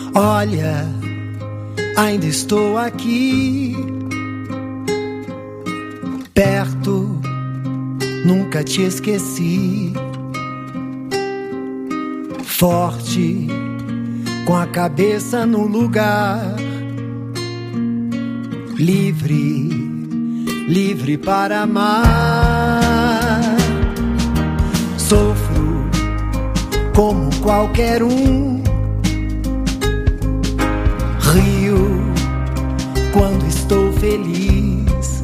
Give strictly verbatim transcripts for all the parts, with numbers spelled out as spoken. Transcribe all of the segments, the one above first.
Olha, ainda estou aqui, perto, nunca te esqueci. Forte, com a cabeça no lugar, livre, livre para amar. Sofro como qualquer um, rio quando estou feliz.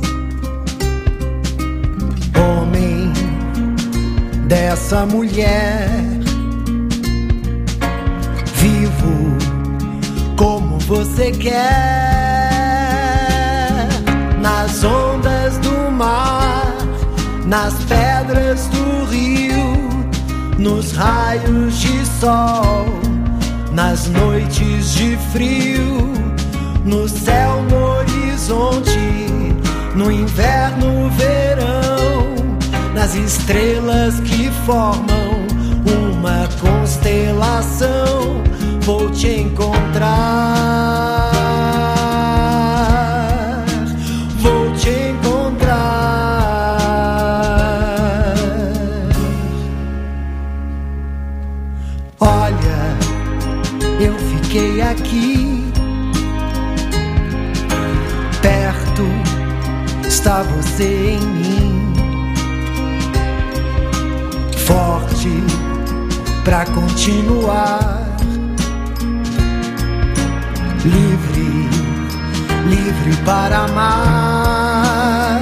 Homem dessa mulher, vivo como você quer. Nas ondas do mar, nas pedras do rio, nos raios de sol, nas noites de frio, no céu, no horizonte, no inverno, verão, nas estrelas que formam uma constelação, vou te encontrar, vou te encontrar. Olha, eu fiquei aqui, perto está você em mim, forte pra continuar, livre, livre para amar.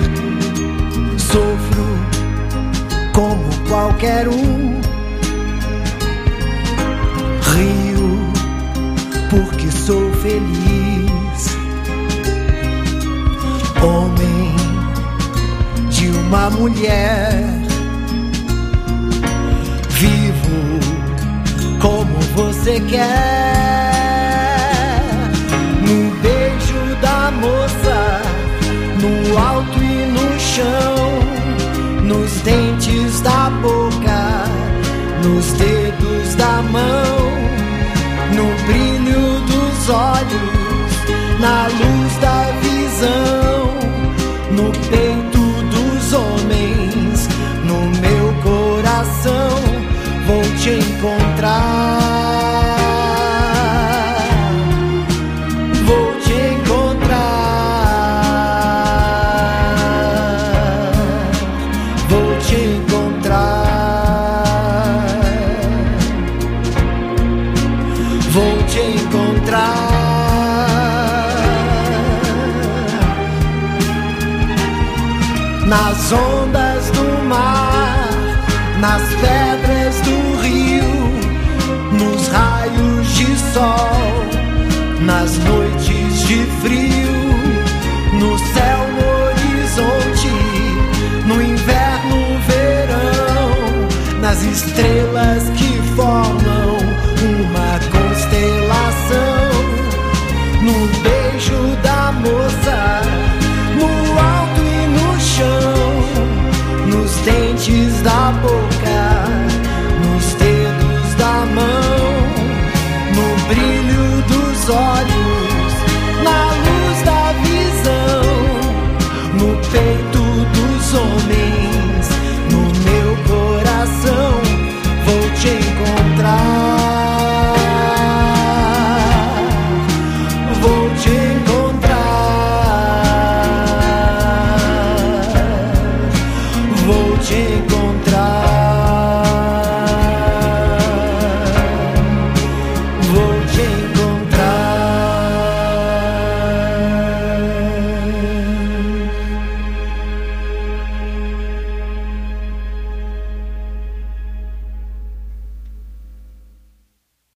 Sofro como qualquer um, rio porque sou feliz. Homem de uma mulher, vivo como você quer. No beijo da moça, no alto e no chão, nos dentes da boca, nos dedos da mão, no brilho dos olhos, na luz da visão, no peito dos homens, no meu coração, vou te encontrar, vou te encontrar, vou te encontrar, vou te encontrar. Nas ondas do mar, nas pedras do rio, nos raios de sol, nas noites de frio, no céu, no horizonte, no inverno, verão, nas estrelas que formam uma constelação, no beijo da moça, no alto e no chão, nos dentes da boca,